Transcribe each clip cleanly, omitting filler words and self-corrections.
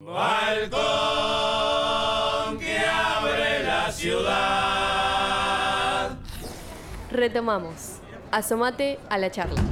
Balcón que abre la ciudad. Retomamos. Asómate a la charla.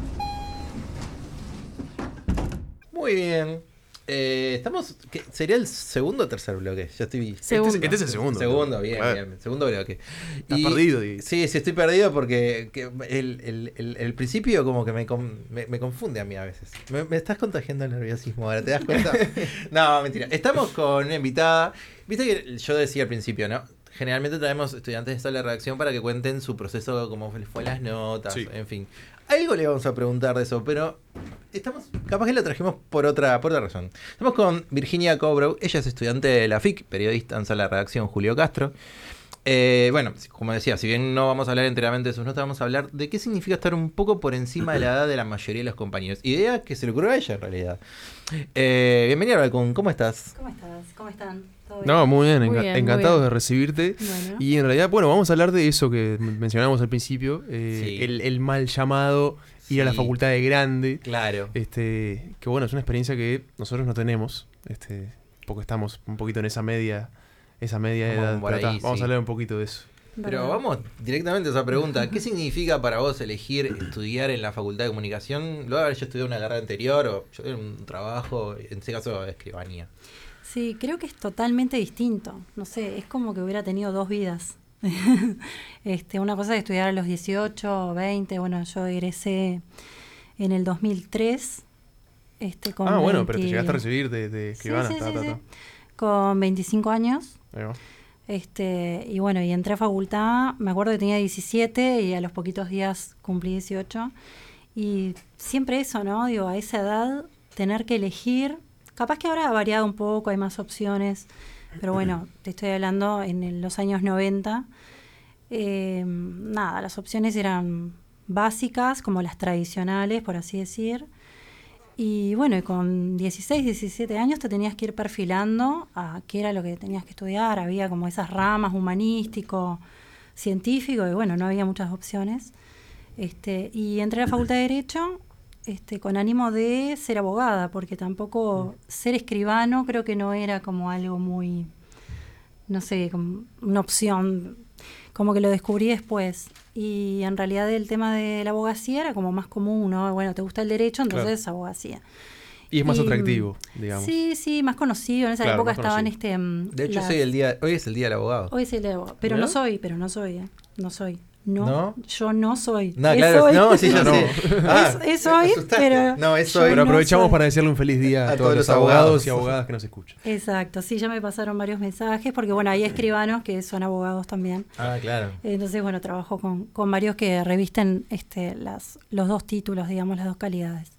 Muy bien. Estamos. ¿Sería el segundo o tercer bloque? Ya estoy. Segundo. Este es el segundo. Segundo, bien, claro. bien. Segundo bloque. Estás perdido. Sí, estoy perdido porque el principio como que me confunde a mí a veces. Me estás contagiando el nerviosismo ahora, ¿te das cuenta? No, mentira. Estamos con una invitada. Viste que yo decía al principio, ¿no? Generalmente traemos estudiantes de sala de redacción para que cuenten su proceso, cómo les fue las notas, sí. En fin. Algo le vamos a preguntar de eso, pero capaz que lo trajimos por otra razón. Estamos con Virginia Cobrow, ella es estudiante de la FIC, periodista en sala de redacción Julio Castro. Bueno, como decía, si bien no vamos a hablar enteramente de sus notas, vamos a hablar de qué significa estar un poco por encima de la edad de la mayoría de los compañeros. Idea que se le ocurrió a ella en realidad. Bienvenida, Balcón, ¿cómo estás? ¿Cómo estás? ¿Cómo están? No, muy bien, encantado muy bien de recibirte. Bueno. Y en realidad, bueno, vamos a hablar de eso que mencionamos al principio, Sí. el mal llamado ir a la facultad de grande. Claro. Que bueno, es una experiencia que nosotros no tenemos, porque estamos un poquito en esa media edad. Por ahí, vamos sí. a hablar un poquito de eso. Pero vamos directamente a esa pregunta. ¿Qué significa para vos elegir estudiar en la Facultad de Comunicación? Luego de haber yo estudiado una carrera anterior o yo en un trabajo, en este caso de escribanía. Sí, creo que es totalmente distinto. No sé, es como que hubiera tenido dos vidas. Una cosa es estudiar a los 18 o 20. Bueno, yo egresé en el 2003. Con bueno, pero te llegaste a recibir de escribana. Sí. Con 25 años. Ahí va. Y bueno, y entré a facultad, me acuerdo que tenía 17 y a los poquitos días cumplí 18. Y siempre eso, ¿no? Digo, a esa edad, tener que elegir. Capaz que ahora ha variado un poco, hay más opciones. Pero bueno, te estoy hablando en los años 90. Las opciones eran básicas, como las tradicionales, por así decir. Y bueno, y con 16, 17 años te tenías que ir perfilando a qué era lo que tenías que estudiar. Había como esas ramas, humanístico, científico, y bueno, no había muchas opciones. Y entré a la Facultad de Derecho con ánimo de ser abogada, porque tampoco ser escribano creo que no era como algo muy, no sé, como una opción, como que lo descubrí después. Y en realidad el tema de la abogacía era como más común, ¿no? Bueno, te gusta el derecho, entonces claro. Abogacía. Y es más atractivo, digamos. Sí, más conocido. En esa época estaban De hecho, hoy es el día del abogado. Hoy es el día del abogado. Pero no soy. No soy. No, yo no soy. No, claro, hoy. no, sí, yo sé. Es hoy, pero... No, es hoy. Pero aprovechamos soy. para decirle un feliz día a todos los abogados y abogadas que nos escuchan. Exacto, sí, ya me pasaron varios mensajes, porque bueno, hay escribanos que son abogados también. Ah, claro. Entonces, bueno, trabajo con varios que revisten los dos títulos, digamos, las dos calidades.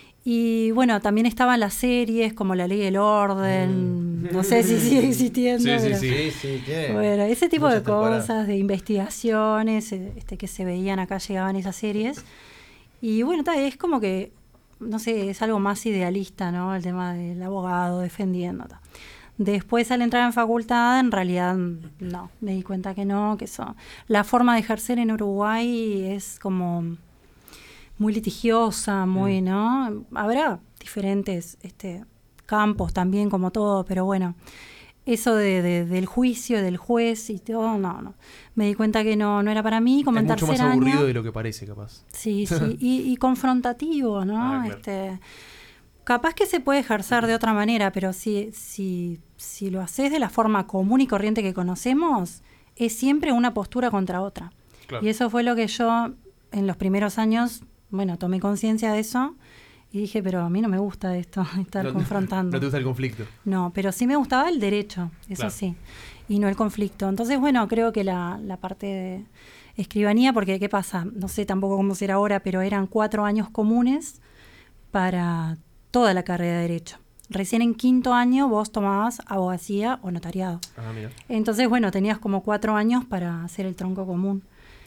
Y bueno, también estaban las series como La Ley del Orden, no sé si sigue existiendo. Sí, tiene. Bueno, ese tipo de temporadas. cosas, de investigaciones que se veían acá, llegaban esas series. Y bueno, es como que, no sé, es algo más idealista, ¿no? El tema del abogado defendiendo. Después, al entrar en facultad, en realidad no, me di cuenta que no, que eso. La forma de ejercer en Uruguay es como muy litigiosa, muy, ¿no? Habrá diferentes campos también, como todo, pero bueno, eso del juicio, del juez y todo, no. Me di cuenta que no era para mí, como es en tercer año. Es mucho más aburrido de lo que parece, capaz. Sí, y confrontativo, ¿no? Claro. Capaz que se puede ejercer de otra manera, pero si lo haces de la forma común y corriente que conocemos, es siempre una postura contra otra. Claro. Y eso fue lo que yo, en los primeros años, bueno, tomé conciencia de eso y dije, pero a mí no me gusta esto, estar confrontando. ¿No te gusta el conflicto? No, pero sí me gustaba el derecho, eso claro. Sí, y no el conflicto. Entonces, bueno, creo que la parte de escribanía, porque ¿qué pasa? No sé tampoco cómo será ahora, pero eran 4 años comunes para toda la carrera de Derecho. Recién en 5º año vos tomabas abogacía o notariado. Mira. Entonces, bueno, tenías como 4 años para hacer el tronco común.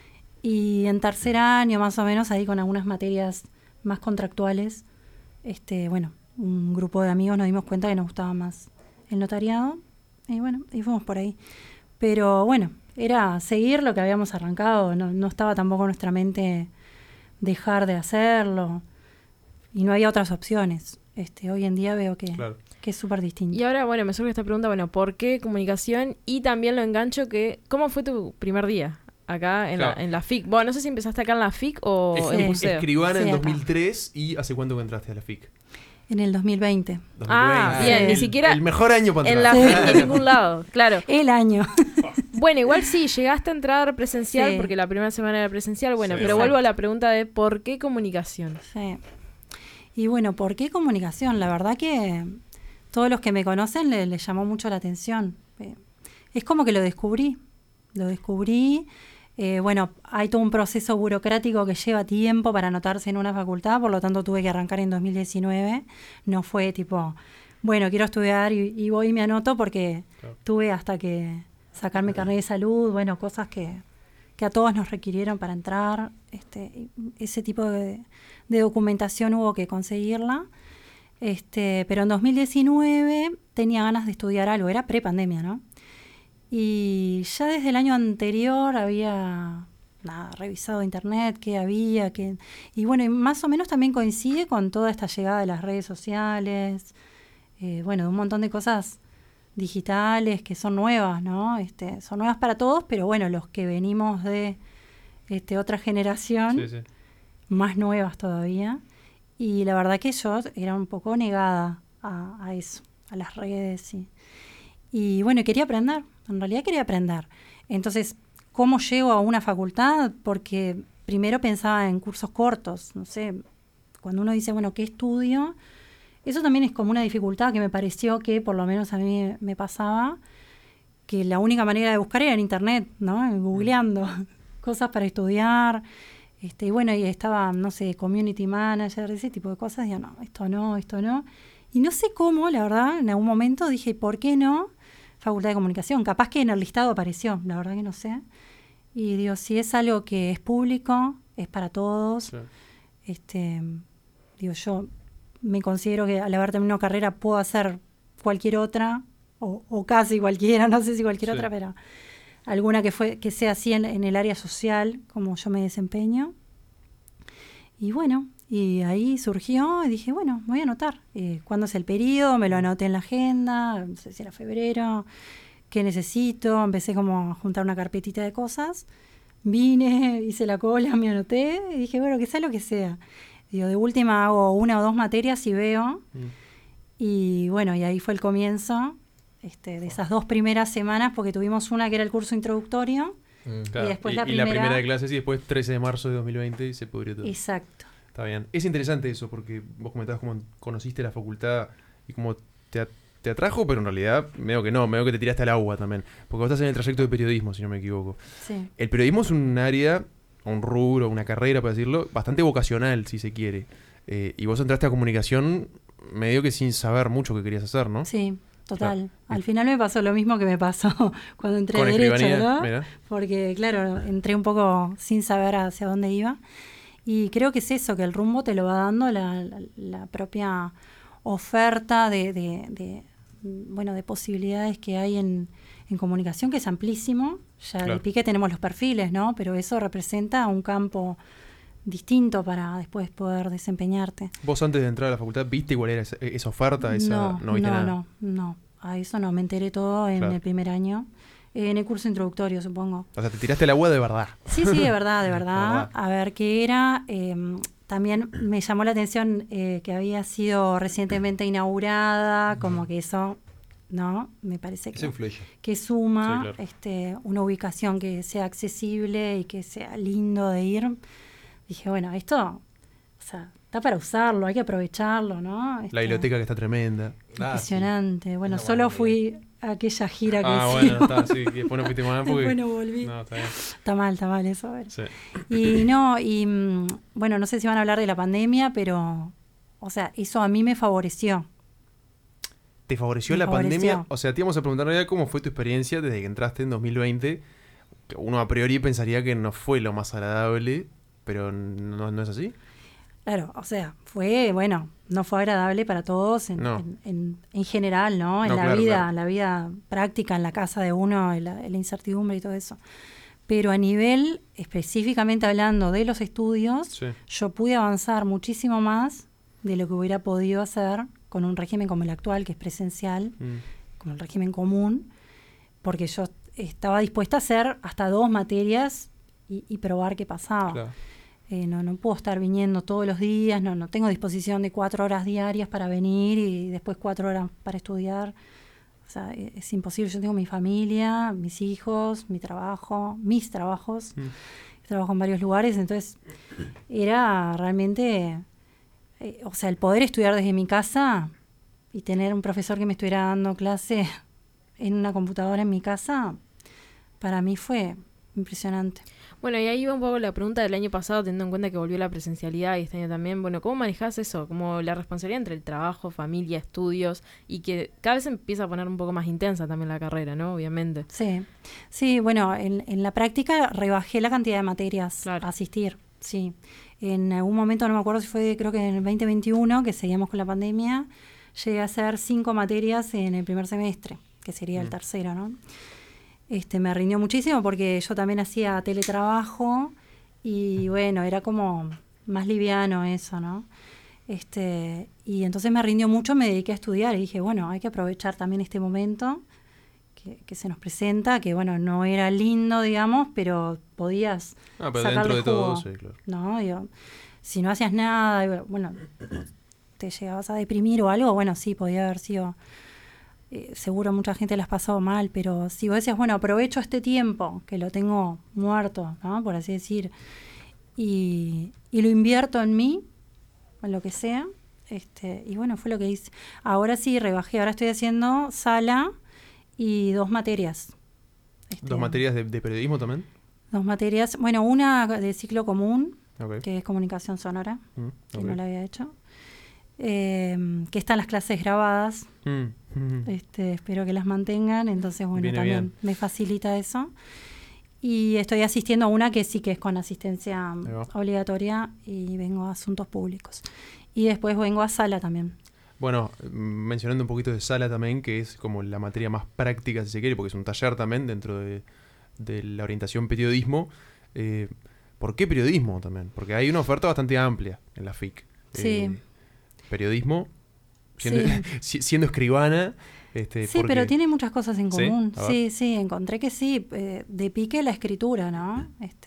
Y en tercer año, más o menos, ahí con algunas materias más contractuales, bueno, un grupo de amigos nos dimos cuenta que nos gustaba más el notariado. Y bueno, y fuimos por ahí. Pero bueno, era seguir lo que habíamos arrancado. No estaba tampoco en nuestra mente dejar de hacerlo. Y no había otras opciones. Hoy en día veo que... Claro. que es súper distinto. Y ahora, bueno, me surge esta pregunta, bueno, ¿por qué comunicación? Y también lo engancho que, ¿cómo fue tu primer día acá en la FIC? Bueno, no sé si empezaste acá en la FIC o en museo. Escribana Sí, en acá. 2003 y ¿hace cuánto que entraste a la FIC? En el 2020. 2020. Ah, bien, ni siquiera El mejor año para en la entrar. FIC en ningún lado, claro. El año. Bueno, igual sí, llegaste a entrar presencial Sí. porque la primera semana era presencial, bueno, Sí. pero vuelvo a la pregunta de ¿por qué comunicación? Sí. Y bueno, ¿por qué comunicación? La verdad que todos los que me conocen les llamó mucho la atención. Es como que lo descubrí. Bueno, hay todo un proceso burocrático que lleva tiempo para anotarse en una facultad, por lo tanto tuve que arrancar en 2019. No fue tipo, bueno, quiero estudiar y voy y me anoto porque Claro. tuve hasta que sacar mi carnet de salud, bueno, cosas que a todos nos requirieron para entrar. Ese tipo de documentación hubo que conseguirla. Pero en 2019 tenía ganas de estudiar algo, era pre-pandemia, ¿no? Y ya desde el año anterior había revisado internet, qué había, y bueno, y más o menos también coincide con toda esta llegada de las redes sociales, bueno, de un montón de cosas digitales que son nuevas, ¿no? Son nuevas para todos, pero bueno, los que venimos de otra generación, Sí, sí. más nuevas todavía. Y la verdad que yo era un poco negada a eso, a las redes. Y bueno, quería aprender, en realidad quería aprender. Entonces, ¿cómo llego a una facultad? Porque primero pensaba en cursos cortos, no sé, cuando uno dice, bueno, ¿qué estudio? Eso también es como una dificultad que me pareció que por lo menos a mí me pasaba, que la única manera de buscar era en internet, ¿no? Googleando cosas para estudiar. Y bueno, y estaba, no sé, community manager, ese tipo de cosas. Digo, no, esto no. Y no sé cómo, la verdad, en algún momento dije, ¿por qué no? Facultad de Comunicación. Capaz que en el listado apareció, la verdad que no sé. Y digo, si es algo que es público, es para todos. Sí. Digo, yo me considero que al haber terminado carrera puedo hacer cualquier otra, o casi cualquiera, no sé si cualquier Sí. otra, pero alguna que sea así en el área social, como yo me desempeño. Y bueno, y ahí surgió y dije, bueno, me voy a anotar. ¿Cuándo es el periodo? Me lo anoté en la agenda, no sé si era febrero, qué necesito. Empecé como a juntar una carpetita de cosas. Vine, hice la cola, me anoté y dije, bueno, que sea lo que sea. Digo, de última hago 1 o 2 materias y veo. Y bueno, y ahí fue el comienzo de esas 2 primeras semanas, porque tuvimos una que era el curso introductorio. Claro. Y después y la primera de clases y después 13 de marzo de 2020 y se pudrió todo. Exacto. Está bien. Es interesante eso porque vos comentabas cómo conociste la facultad y cómo te atrajo, pero en realidad medio que no, medio que te tiraste al agua también. Porque vos estás en el trayecto de periodismo, si no me equivoco. Sí. El periodismo es un área, un rubro, una carrera, para decirlo, bastante vocacional, si se quiere. Y vos entraste a comunicación medio que sin saber mucho qué querías hacer, ¿no? Sí, total. Claro. Al final me pasó lo mismo que me pasó cuando entré a Con Derecho, escribanía, ¿no? mira. Porque, claro, entré un poco sin saber hacia dónde iba. Y creo que es eso, que el rumbo te lo va dando la propia oferta de posibilidades que hay en comunicación, que es amplísimo. Ya Claro. de pique tenemos los perfiles, ¿no? Pero eso representa un campo distinto para después poder desempeñarte. Vos antes de entrar a la facultad, ¿viste cuál era esa oferta? No viste nada. No. A eso no, me enteré todo en Claro. el primer año. En el curso introductorio, supongo. O sea, te tiraste al agua de verdad. Sí, de verdad. Verdad. A ver qué era. También me llamó la atención que había sido recientemente inaugurada, como que eso, ¿no? Me parece Eso influye. que suma Sí, claro. una ubicación que sea accesible y que sea lindo de ir. Dije, bueno, esto, o sea, está para usarlo, hay que aprovecharlo, ¿no? La biblioteca que está tremenda. Impresionante. Bueno, Una solo buena fui a aquella gira que Bueno, hicimos. está, sí. Y después no fuiste más porque... Después no volví. No, está bien. Está mal eso. A ver. Sí. Bueno, no sé si van a hablar de la pandemia, pero, o sea, eso a mí me favoreció. ¿Te favoreció Me la favoreció. pandemia? O sea, te íbamos a preguntar en realidad cómo fue tu experiencia desde que entraste en 2020. Que uno a priori pensaría que no fue lo más agradable, pero no es así. Claro, o sea, no fue agradable para todos No. en general, ¿no? En No, la claro, vida, claro. la vida práctica, en la casa de uno, en la incertidumbre y todo eso. Pero a nivel, específicamente hablando de los estudios, Sí. yo pude avanzar muchísimo más de lo que hubiera podido hacer con un régimen como el actual, que es presencial, como el régimen común, porque yo estaba dispuesta a hacer hasta 2 materias y probar qué pasaba. Claro. No puedo estar viniendo todos los días, no tengo disposición de 4 horas diarias para venir y después 4 horas para estudiar. O sea, es imposible. Yo tengo mi familia, mis hijos, mis trabajos. Trabajo en varios lugares, entonces era realmente, o sea, el poder estudiar desde mi casa y tener un profesor que me estuviera dando clase en una computadora en mi casa, para mí fue impresionante. Bueno, y ahí va un poco la pregunta del año pasado, teniendo en cuenta que volvió la presencialidad y este año también. Bueno, ¿cómo manejás eso? Como la responsabilidad entre el trabajo, familia, estudios, y que cada vez empieza a poner un poco más intensa también la carrera, ¿no? Obviamente. Sí, bueno, en la práctica rebajé la cantidad de materias a asistir, sí. En algún momento, no me acuerdo si fue, creo que en el 2021, que seguíamos con la pandemia, llegué a hacer 5 materias en el primer semestre, que sería el tercero, ¿no? Me rindió muchísimo porque yo también hacía teletrabajo y bueno, era como más liviano eso, ¿no? Y entonces me rindió mucho, me dediqué a estudiar y dije, bueno, hay que aprovechar también este momento que se nos presenta, que bueno, no era lindo, digamos, pero podías pero sacarle dentro de jugo, todo, sí, claro. ¿no? Si no hacías nada, bueno, te llegabas a deprimir o algo, bueno, sí, podía haber sido... seguro mucha gente las pasado mal, pero si vos decías, bueno, aprovecho este tiempo que lo tengo muerto, ¿no? Por así decir, y lo invierto en mí, en lo que sea, y bueno, fue lo que hice. Ahora sí, rebajé, ahora estoy haciendo sala y 2 materias. ¿2 materias de periodismo también? 2 materias, bueno, una de ciclo común, Okay. que es comunicación sonora, que Okay. no la había hecho. Que están las clases grabadas, espero que las mantengan, entonces bueno, Viene también bien. me facilita eso. Y estoy asistiendo a una que sí que es con asistencia obligatoria y vengo a asuntos públicos. Y después vengo a sala también. Bueno, mencionando un poquito de sala también, que es como la materia más práctica, si se quiere, porque es un taller también dentro de la orientación periodismo. ¿Por qué periodismo también? Porque hay una oferta bastante amplia en la FIC. Sí. Periodismo, siendo escribana. Sí, pero tiene muchas cosas en común. Sí, encontré que sí. De pique la escritura, ¿no?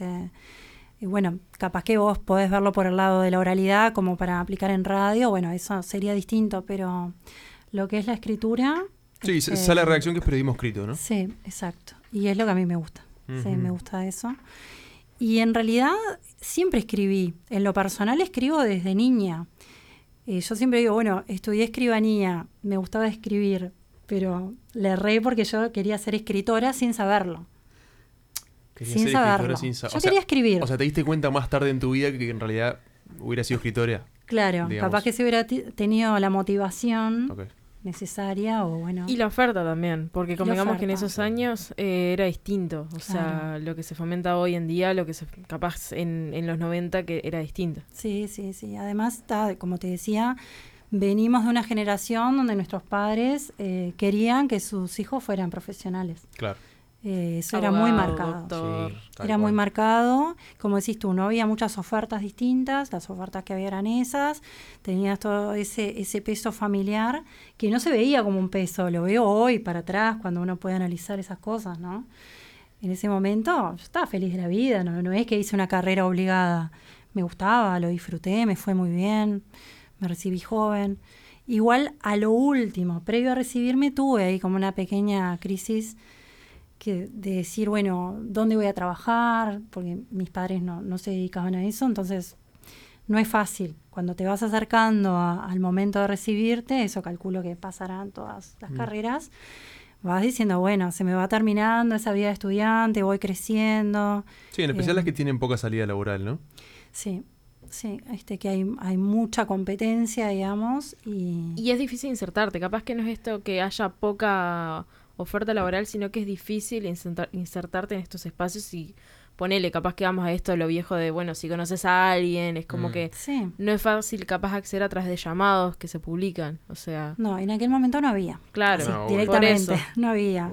Y bueno, capaz que vos podés verlo por el lado de la oralidad como para aplicar en radio. Bueno, eso sería distinto, pero lo que es la escritura... Sí, sala de redacción, que es periodismo escrito, ¿no? Sí, exacto. Y es lo que a mí me gusta. Sí, me gusta eso. Y en realidad siempre escribí. En lo personal escribo desde niña. Yo siempre digo, bueno, estudié escribanía, me gustaba escribir, pero le erré porque yo quería ser escritora sin saberlo. Sin saberlo. Yo quería escribir. O sea, ¿te diste cuenta más tarde en tu vida que en realidad hubiera sido escritora? Claro, digamos. Capaz que si hubiera tenido la motivación necesaria o bueno... Y la oferta también, porque como digamos que en esos años era distinto. O sea, lo que se fomenta hoy en día, lo que se capaz en los 90 que era distinto. Sí. Además, como te decía, venimos de una generación donde nuestros padres querían que sus hijos fueran profesionales. Claro. Eso era muy marcado. Era muy marcado. Como decís tú, no había muchas ofertas distintas. Las ofertas que había eran esas. Tenías todo ese peso familiar que no se veía como un peso. Lo veo hoy para atrás cuando uno puede analizar esas cosas, ¿no? En ese momento yo estaba feliz de la vida. No es que hice una carrera obligada. Me gustaba, lo disfruté, me fue muy bien. Me recibí joven. Igual a lo último, previo a recibirme, tuve ahí como una pequeña crisis de decir, bueno, ¿dónde voy a trabajar? Porque mis padres no se dedicaban a eso, entonces no es fácil. Cuando te vas acercando al momento de recibirte, eso calculo que pasarán todas las carreras, vas diciendo, bueno, se me va terminando esa vida de estudiante, voy creciendo. Sí, en especial las que tienen poca salida laboral, ¿no? Sí, que hay mucha competencia, digamos. Y es difícil insertarte, capaz que no es esto que haya poca oferta laboral, sino que es difícil insertarte en estos espacios y ponele, capaz que vamos a esto, lo viejo de, bueno, si conoces a alguien, es como que no es fácil capaz acceder a través de llamados que se publican, o sea... No, en aquel momento no había. Claro, directamente, no había.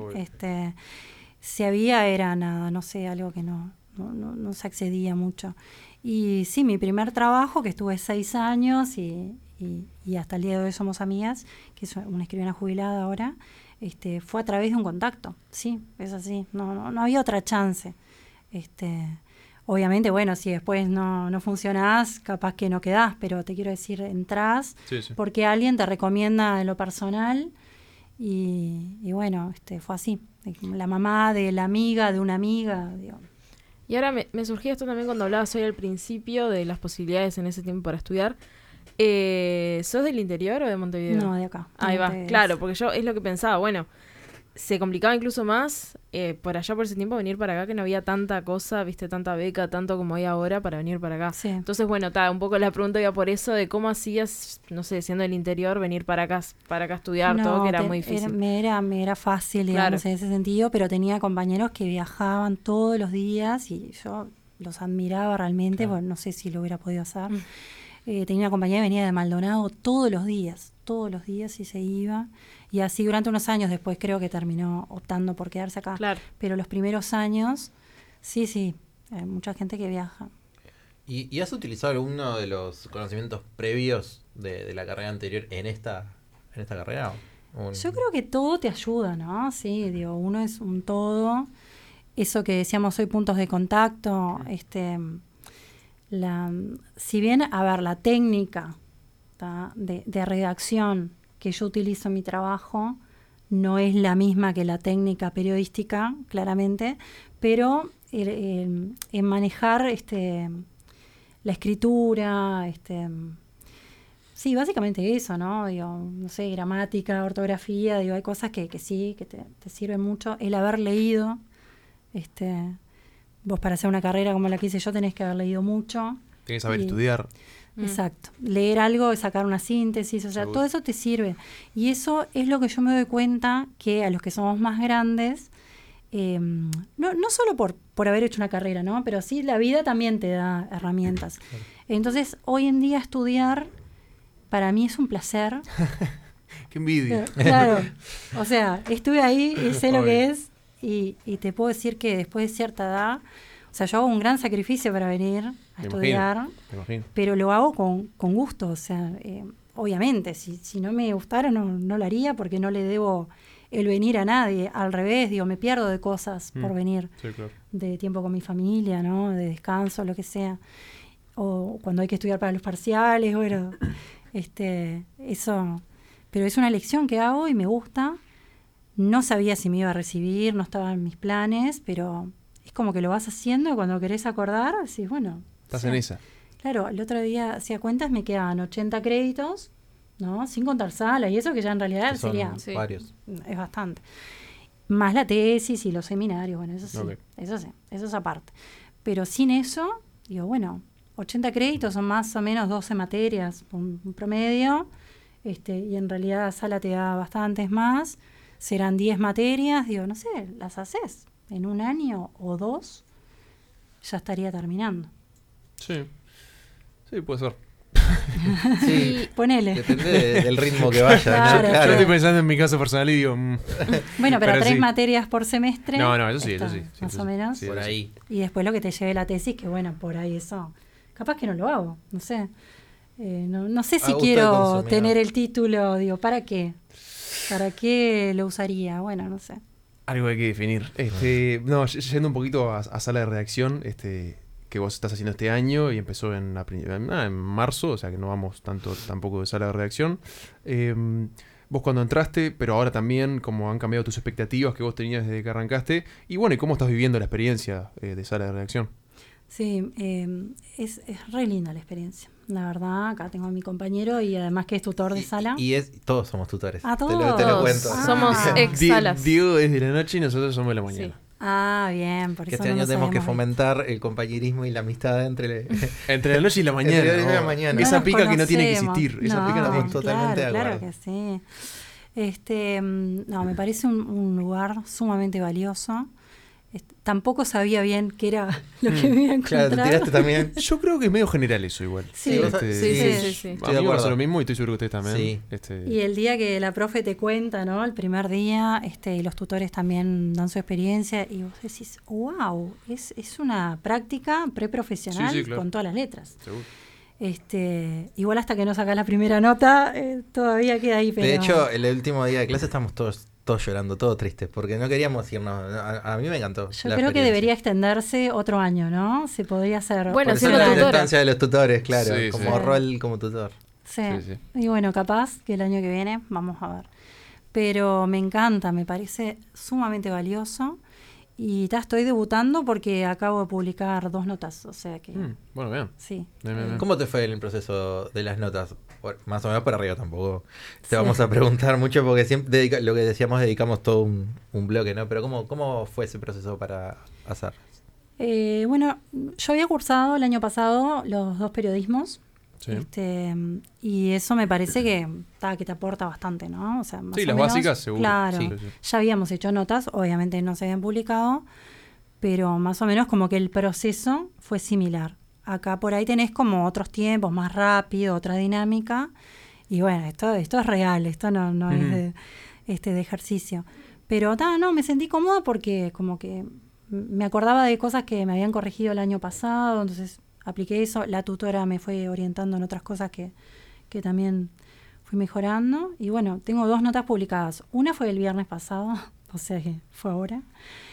Si había era nada, no sé, algo que no se accedía mucho. Y sí, mi primer trabajo, que estuve 6 años y y hasta el día de hoy somos amigas, que es una escribana jubilada ahora, fue a través de un contacto. Sí, es así. No había otra chance. Obviamente, bueno, si después no funcionás, capaz que no quedás, pero te quiero decir, entrás porque alguien te recomienda en lo personal y bueno, fue así. La mamá de la amiga, de una amiga, digo. Y ahora me surgió esto también cuando hablabas hoy al principio de las posibilidades en ese tiempo para estudiar. ¿Sos del interior o de Montevideo? No, de acá. Ahí va, claro, porque yo es lo que pensaba, bueno, se complicaba incluso más por allá por ese tiempo venir para acá, que no había tanta cosa, viste, tanta beca, tanto como hay ahora para venir para acá. Sí. Entonces, bueno, un poco la pregunta iba por eso, de cómo hacías, no sé, siendo del interior, venir para acá a estudiar, todo, que era muy difícil. Me era fácil, digamos, en ese sentido, pero tenía compañeros que viajaban todos los días y yo los admiraba realmente, porque no sé si lo hubiera podido hacer. Tenía una compañera que venía de Maldonado todos los días y se iba. Y así durante unos años después creo que terminó optando por quedarse acá. Claro. Pero los primeros años, sí, hay mucha gente que viaja. ¿Y has utilizado alguno de los conocimientos previos de la carrera anterior en esta carrera? Yo creo que todo te ayuda, ¿no? Sí, digo, uno es un todo. Eso que decíamos hoy, puntos de contacto, si bien, la técnica de redacción que yo utilizo en mi trabajo no es la misma que la técnica periodística, claramente, pero en manejar la escritura, sí, básicamente eso, ¿no? Digo, no sé, gramática, ortografía, digo, hay cosas que sí, que te sirven mucho. El haber leído, vos para hacer una carrera como la que hice yo tenés que haber leído mucho. Tenés que saber estudiar. Exacto. Leer algo, sacar una síntesis, o sea, todo eso te sirve. Y eso es lo que yo me doy cuenta que a los que somos más grandes, no solo por haber hecho una carrera, ¿no? Pero sí la vida también te da herramientas. Entonces, hoy en día estudiar para mí es un placer. ¡Qué envidia! Claro. O sea, estuve ahí y sé lo que es y te puedo decir que después de cierta edad, o sea, yo hago un gran sacrificio para venir a estudiar, pero lo hago con gusto. O sea, obviamente, si no me gustara no lo haría porque no le debo el venir a nadie. Al revés, digo, me pierdo de cosas por venir. Sí, claro. De tiempo con mi familia, ¿no? De descanso, lo que sea. O cuando hay que estudiar para los parciales, bueno, eso. Pero es una elección que hago y me gusta. No sabía si me iba a recibir, no estaba en mis planes, pero es como que lo vas haciendo y cuando querés acordar, decís, bueno. Estás en esa. Claro, el otro día hacía cuentas, me quedaban 80 créditos, ¿no? Sin contar sala y eso que ya en realidad sería varios. Es bastante. Más la tesis y los seminarios, bueno, eso sí, eso es aparte. Pero sin eso, digo, bueno, 80 créditos son más o menos 12 materias, un promedio, y en realidad la sala te da bastantes más, serán 10 materias, digo, no sé, las haces en un año o 2, ya estaría terminando. Sí, puede ser. Sí, ponele. Depende del ritmo que vaya. Claro. ¿no? Claro. Yo estoy pensando en mi caso personal y digo... Bueno, pero 3 sí. materias por semestre. No, eso sí. Más o menos. Sí, por ahí. Y después lo que te lleve la tesis, que bueno, por ahí eso. Capaz que no lo hago, no sé. No sé si quiero tener el título, digo, ¿para qué? ¿Para qué lo usaría? Bueno, no sé. Algo hay que definir. Yendo un poquito a sala de redacción, que vos estás haciendo este año y empezó en marzo, o sea que no vamos tampoco de sala de redacción. Vos cuando entraste, pero ahora también, cómo han cambiado tus expectativas que vos tenías desde que arrancaste, y bueno, y cómo estás viviendo la experiencia de sala de redacción. Sí, es re linda la experiencia. La verdad, acá tengo a mi compañero y además que es tutor de sala. Todos somos tutores. Ah, todos. Te lo cuento. Somos ex salas. Diego es de la noche y nosotros somos de la mañana. Sí. Ah, bien, por que eso este año no tenemos que sabemos fomentar el compañerismo y la amistad entre la noche y la mañana. Entre la noche y la mañana. Esa nos pica que no tiene que conocemos. existir. Esa pica no tiene que existir. Totalmente de acuerdo. Claro que sí. Me parece un lugar sumamente valioso. Tampoco sabía bien qué era lo que me iba a encontrar. Claro, te tiraste también. Yo creo que es medio general eso igual. Sí. Sí. A mí me pasa lo mismo y estoy seguro que ustedes también. Sí. Y el día que la profe te cuenta, ¿no? El primer día, y los tutores también dan su experiencia y vos decís, wow, es una práctica preprofesional claro. con todas las letras. Seguro. Igual hasta que no sacás la primera nota, todavía queda ahí. Pero... De hecho, el último día de clase estamos todos llorando, todos tristes, porque no queríamos irnos. A mí me encantó. Yo creo que debería extenderse otro año, ¿no? Se podría hacer. Bueno, Por siendo eso la tutora. importancia de los tutores, claro, Sí, como sí. rol como tutor. Sí. Sí. Y bueno, capaz que el año que viene vamos a ver. Pero me encanta, me parece sumamente valioso. Y ya estoy debutando porque acabo de publicar 2 notas, o sea que Bueno, bien. sí. Bien. ¿Cómo te fue el proceso de las notas? Más o menos por arriba tampoco. Te Sí. vamos a preguntar mucho porque siempre lo que decíamos dedicamos todo un bloque, ¿no? Pero ¿cómo fue ese proceso para hacer? Bueno, yo había cursado el año pasado los 2 periodismos. Sí. Y eso me parece que te aporta bastante, ¿no? O sea, más Sí, o las menos, básicas seguro. Claro, Sí. ya habíamos hecho notas, obviamente no se habían publicado, pero más o menos como que el proceso fue similar. Acá por ahí tenés como otros tiempos, más rápido, otra dinámica, y bueno, esto es real, esto no es de ejercicio. Pero no, me sentí cómoda porque como que me acordaba de cosas que me habían corregido el año pasado, entonces apliqué eso, la tutora me fue orientando en otras cosas que también fui mejorando. Y bueno, tengo 2 notas publicadas. Una fue el viernes pasado, o sea que fue ahora.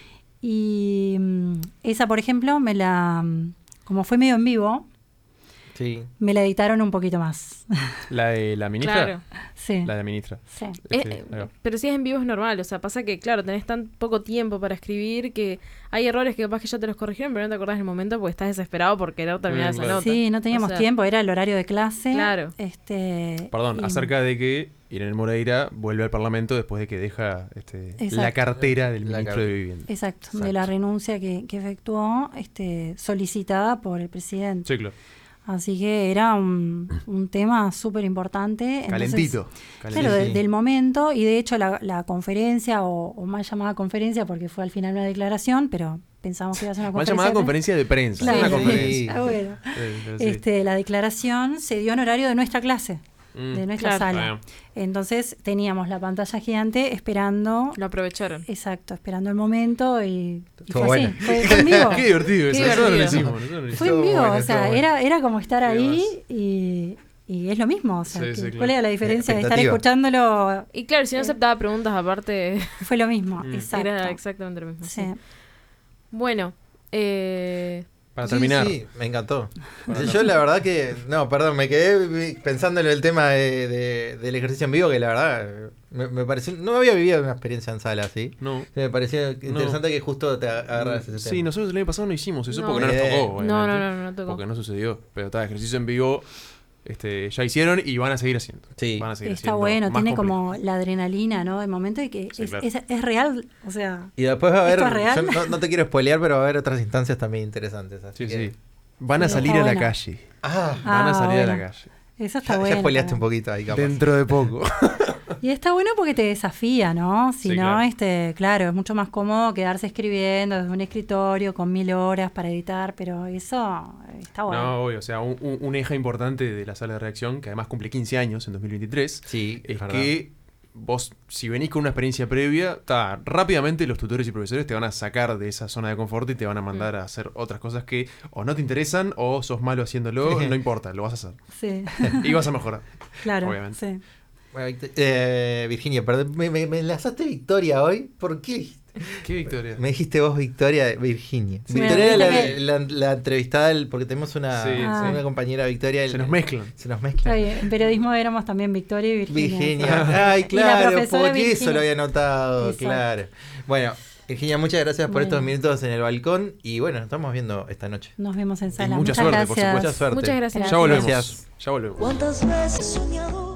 Y esa, por ejemplo, como fue medio en vivo, Sí. me la editaron un poquito más. ¿La de la ministra? Claro. Sí, La de ministra. sí. Ahí va. Pero si es en vivo es normal, o sea, pasa que, claro, tenés tan poco tiempo para escribir que hay errores que capaz que ya te los corrigieron, pero no te acordás en el momento porque estás desesperado por querer terminar esa claro. nota. Sí, no teníamos O sea, tiempo, era el horario de clase. Claro. Perdón, y- acerca de que Irene Moreira vuelve al Parlamento después de que deja Exacto. la cartera del La ministro de cartera. Vivienda. Exacto, de Exacto. la renuncia que efectuó, solicitada por el presidente. Sí, claro. Así que era un tema súper importante. Calentito. Claro, Sí, sí. del momento, y de hecho la conferencia, o mal llamada conferencia, porque fue al final una declaración, pero pensamos que iba a ser una Mal conferencia. llamada conferencia de prensa. Claro, Una Sí. conferencia. Ah, bueno. Sí, sí. La declaración se dio en horario de nuestra clase, de nuestra claro. sala. Entonces teníamos la pantalla gigante esperando, Lo aprovecharon. exacto, esperando el momento y Estuvo fue así, bueno. fue en vivo. Qué divertido Qué eso. Nosotros no lo divertido. hicimos. nosotros no lo hicimos. Fue en Estuvo vivo, bueno, o sea, estuvo bueno. era como estar Qué ahí y es lo mismo. O sea, Sí, sí, ¿cuál claro. era la diferencia de estar Expectativa. escuchándolo? Y claro, si no aceptaba preguntas aparte, Fue lo mismo, exacto. era exactamente lo mismo. Sí. Bueno, Para Sí, terminar. Sí, me encantó. Bueno, Yo la verdad que... No, perdón, me quedé pensando en el tema del ejercicio en vivo, que la verdad me pareció... No había vivido una experiencia en sala así. No. Me pareció interesante que justo te agarras ese Sí, tema. nosotros el año pasado no hicimos eso No. porque no nos tocó. no, obviamente. no tocó. Porque no sucedió. Pero está, ejercicio en vivo ya hicieron y van a seguir haciendo. Sí. Van a seguir Está haciendo bueno, más tiene complejo. como la adrenalina, ¿no? De momento y que Sí, es, claro. es real, o sea, Y después va a haber... ¿Esto es real? Yo no te quiero spoilear, pero va a haber otras instancias también interesantes. Así Sí, que- sí. Van a Sí, salir está a la bueno. calle. Ah, Van a salir a la bueno. calle. Eso está ya bueno. spoileaste un también. poquito ahí, capaz. Dentro de poco. Y está bueno porque te desafía, ¿no? Si Sí, no, claro. claro, es mucho más cómodo quedarse escribiendo desde un escritorio con 1000 horas para editar, pero eso está bueno. No, obvio. O sea, un eje importante de la sala de reacción, que además cumple 15 años en 2023, Sí, es verdad. que vos, si venís con una experiencia previa, rápidamente los tutores y profesores te van a sacar de esa zona de confort y te van a mandar a hacer otras cosas que o no te interesan o sos malo haciéndolo, no importa, lo vas a hacer. Sí, Y vas a mejorar. claro. Obviamente. Sí. Bueno, Virginia, perdón, me enlazaste Victoria hoy. ¿Por qué? ¿Qué victoria? Me dijiste vos Victoria, Virginia. Sí, Victoria era dijiste la entrevistada, porque tenemos una, Sí, una compañera Victoria. Se nos mezclan. Se nos mezcla. Está bien, en periodismo éramos también Victoria y Virginia. Virginia. Ay, Y la claro, profesora porque eso Virginia. lo había notado, Exacto. claro. Bueno, Virginia, muchas gracias por Bueno. estos minutos en el balcón. Y bueno, nos estamos viendo esta noche. Nos vemos en sala. mucha Muchas suerte, por gracias. supuesto. Mucha suerte. Muchas gracias. Ya volvemos. Gracias. Ya volvemos. ¿Cuántas veces he soñado